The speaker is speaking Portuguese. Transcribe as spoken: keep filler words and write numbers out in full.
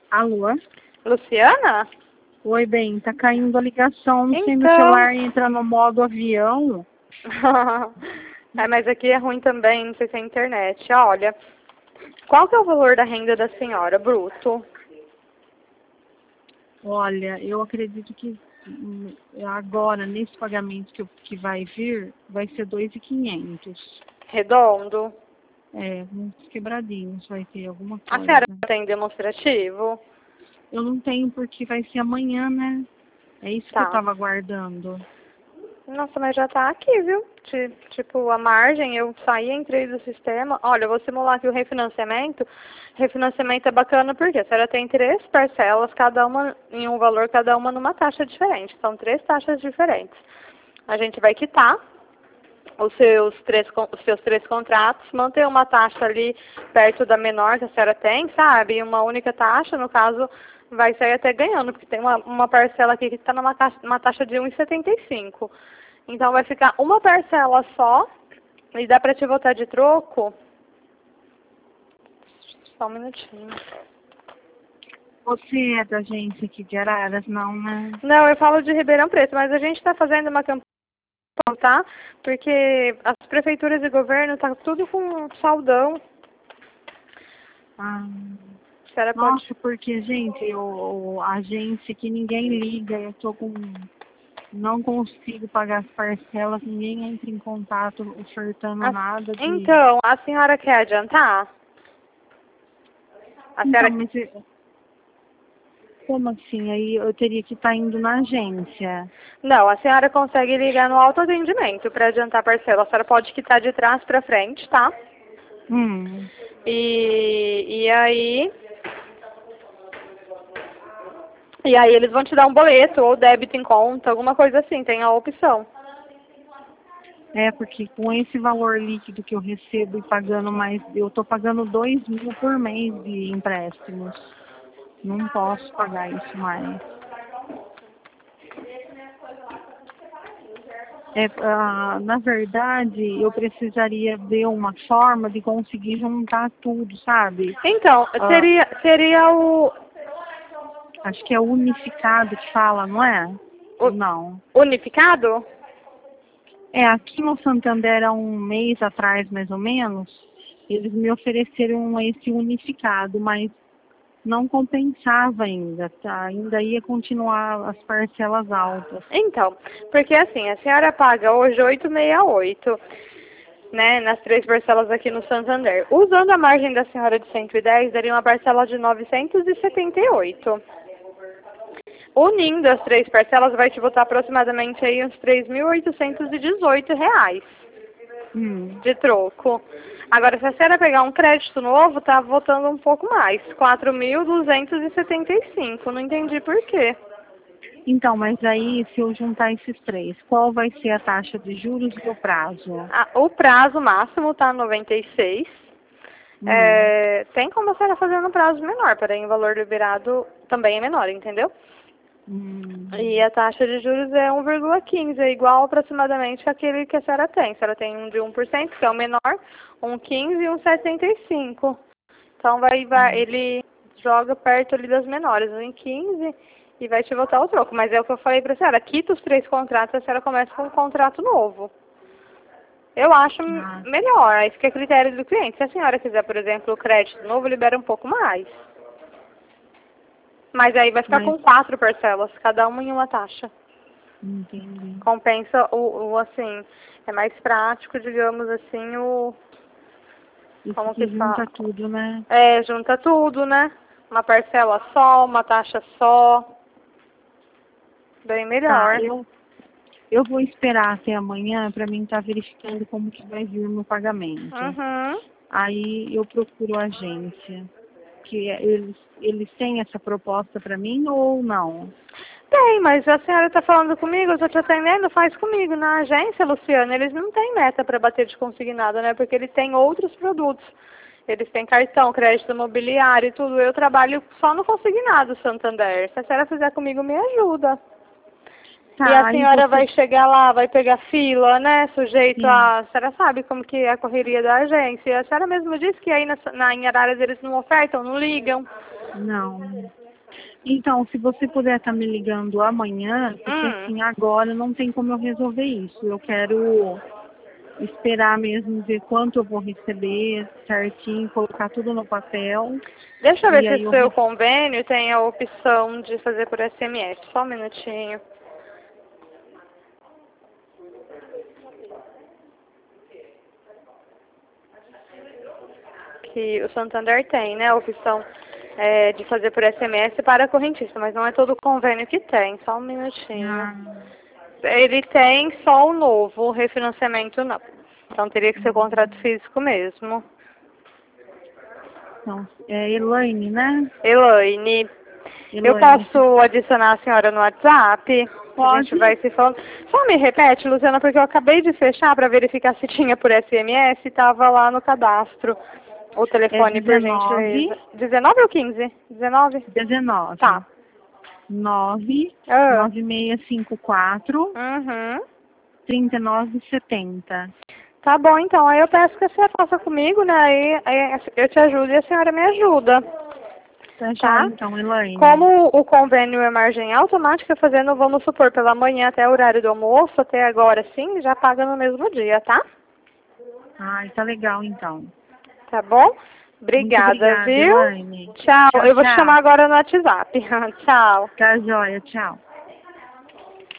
Alô? Luciana? Oi, bem, tá caindo a ligação, não sei, meu Então. celular entra no modo avião. É, mas aqui é ruim também, não sei se é a internet. Olha, qual que é o valor da renda da senhora, bruto? Olha, eu acredito que hum, agora, nesse pagamento que, eu- que vai vir, vai ser dois mil e quinhentos. Redondo? É, uns quebradinhos vai ter alguma A coisa. senhora tem demonstrativo? Eu não tenho porque vai ser amanhã, né? É isso que eu Tá. tava aguardando. Nossa, mas já tá aqui, viu? Ti- Tipo, a margem, eu saí, entrei do sistema. Olha, eu vou simular aqui o refinanciamento. Refinanciamento é bacana porque a senhora tem três parcelas, cada uma em um valor, cada uma numa taxa diferente. São três taxas diferentes. A gente vai quitar os seus três, con- os seus três contratos, manter uma taxa ali perto da menor que a senhora tem, sabe? Uma única taxa, no caso, vai sair até ganhando, porque tem uma, uma parcela aqui que está numa taxa, uma taxa de um vírgula setenta e cinco. Então vai ficar uma parcela só e dá para te votar de troco. Só um minutinho. Você é da agência aqui de Araras, não, né? Não, eu falo de Ribeirão Preto, mas a gente está fazendo uma campanha, tá? Porque as prefeituras e governo tá tudo com saldão. Ah, A senhora pode. nossa, porque, gente, eu, a agência que ninguém liga, eu tô com... Não consigo pagar as parcelas, ninguém entra em contato ofertando A- nada de... Então, a senhora quer adiantar? A Então, senhora. mas eu- como assim? Aí eu teria que estar indo na agência. Não, a senhora consegue ligar no autoatendimento para adiantar a parcela. A senhora pode quitar de trás para frente, tá? Hum, E, e aí. E aí eles vão te dar um boleto ou débito em conta, alguma coisa assim, tem a opção. é porque com esse valor líquido que eu recebo e pagando mais, eu tô pagando dois mil por mês de empréstimos. Não posso pagar isso mais. É, ah, na verdade, eu precisaria ver uma forma de conseguir juntar tudo, sabe? Então, Ah, seria, seria o, acho que é unificado que fala, não é? Ou o não? unificado? É, aqui no Santander, há um mês atrás, mais ou menos, eles me ofereceram esse unificado, mas não compensava ainda, tá? Ainda ia continuar as parcelas altas. Então, porque assim, a senhora paga hoje oitocentos e sessenta e oito, né, nas três parcelas aqui no Santander. Usando a margem da senhora de cento e dez, daria uma parcela de novecentos e setenta e oito. Unindo as três parcelas vai te botar aproximadamente aí uns três mil oitocentos e dezoito reais Hum. de troco. Agora, se a senhora pegar um crédito novo, tá voltando um pouco mais, quatro mil duzentos e setenta e cinco. Não entendi por quê. Então, mas aí, se eu juntar esses três, qual vai ser a taxa de juros e o prazo? Ah, o prazo máximo tá noventa e seis. Hum. É, tem como a senhora fazer no prazo menor, porém o valor liberado também é menor, entendeu? Hum. E a taxa de juros é um vírgula quinze, é igual aproximadamente àquele que a senhora tem. A senhora tem um de um por cento, que é o menor, um quinze e um setenta e cinco. Então vai, vai, Hum. ele joga perto ali das menores, um em quinze e vai te voltar o troco. Mas é o que eu falei pra senhora, quita os três contratos, a senhora começa com um contrato novo. Eu acho Ah, melhor, isso que é critério do cliente. Se a senhora quiser, por exemplo, o crédito novo, libera um pouco mais. Mas aí vai ficar mas com quatro parcelas, cada uma em uma taxa. entendi. Compensa o, o assim, é mais prático, digamos assim, o Isso como que que junta fala? tudo, né? É, junta tudo, né? Uma parcela só, uma taxa só. Bem Tá, melhor. eu, eu vou esperar até amanhã para mim estar verificando como que vai vir o meu pagamento. Uhum. Aí eu procuro a agência. Que é- eles, eles têm essa proposta para mim ou não? Tem, mas a senhora está falando comigo, eu estou te atendendo, faz comigo. Na agência, Luciana, eles não têm meta para bater de consignado, né? Porque eles têm outros produtos. Eles têm cartão, crédito imobiliário e tudo. Eu trabalho só no consignado, Santander. Se a senhora fizer comigo, me ajuda. E a Tá, aí senhora você vai chegar lá, vai pegar fila, né? Sujeito sim. a... A senhora sabe como que é a correria da agência. A senhora mesmo disse que aí na, na, em Araras eles não ofertam, não ligam. Não. Então, se você puder estar me ligando amanhã, porque Hum. assim, agora não tem como eu resolver isso. Eu quero esperar mesmo ver quanto eu vou receber certinho, colocar tudo no papel. Deixa eu ver E se aí o eu... seu convênio tem a opção de fazer por S M S. Só um minutinho. Que o Santander tem, né, a opção é, de fazer por S M S para a correntista, mas não é todo convênio que tem. Só um minutinho. Ah, Ele tem só o novo, o refinanciamento não. Então teria que ser contrato físico mesmo. então, é Elaine, né? Elaine, eu Elaine. posso adicionar a senhora no WhatsApp? Pode. A gente vai se falando. Só me repete, Luciana, porque eu acabei de fechar para verificar se tinha por S M S e estava lá no cadastro. O telefone, É por dezenove. gentileza. dezenove ou quinze? dezenove? dezenove. Tá. nove Ah. nove seis cinco quatro Uhum. trinta e nove setenta. Tá bom, então. Aí eu peço que a senhora faça comigo, né? Aí, aí eu te ajudo e a senhora me ajuda. Tá, Tá? joia, então, Elaine. Como o convênio é margem automática, fazendo, vamos supor, pela manhã até o horário do almoço, até agora sim, já paga no mesmo dia, tá? Ai, tá legal, então. Tá bom? Muito Obrigada, obrigada, viu? Elaine. Tchau. Tchau, Eu vou te chamar tchau. agora no WhatsApp. Tchau. Tá joia, tchau.